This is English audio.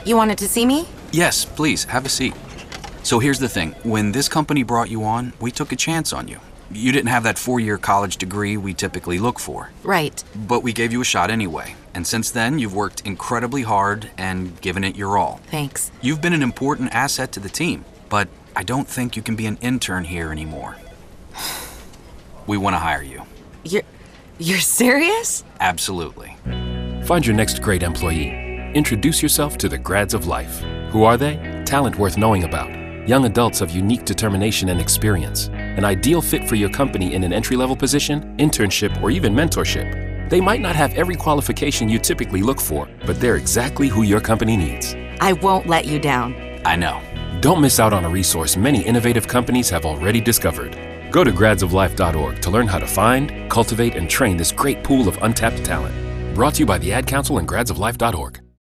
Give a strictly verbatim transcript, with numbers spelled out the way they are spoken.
You wanted to see me? Yes, please, have a seat. So here's the thing. When this company brought you on, we took a chance on you. You didn't have that four-year college degree we typically look for. Right. But we gave you a shot anyway. And since then, you've worked incredibly hard and given it your all. Thanks. You've been an important asset to the team, but I don't think you can be an intern here anymore. We want to hire you. You're... you're serious? Absolutely. Find your next great employee. Introduce yourself to the Grads of Life. Who are they? Talent worth knowing about. Young adults of unique determination and experience. An ideal fit for your company in an entry-level position, internship, or even mentorship. They might not have every qualification you typically look for, but they're exactly who your company needs. I won't let you down. I know. Don't miss out on a resource many innovative companies have already discovered. Go to grads of life dot org to learn how to find, cultivate, and train this great pool of untapped talent. Brought to you by the Ad Council and grads of life dot org.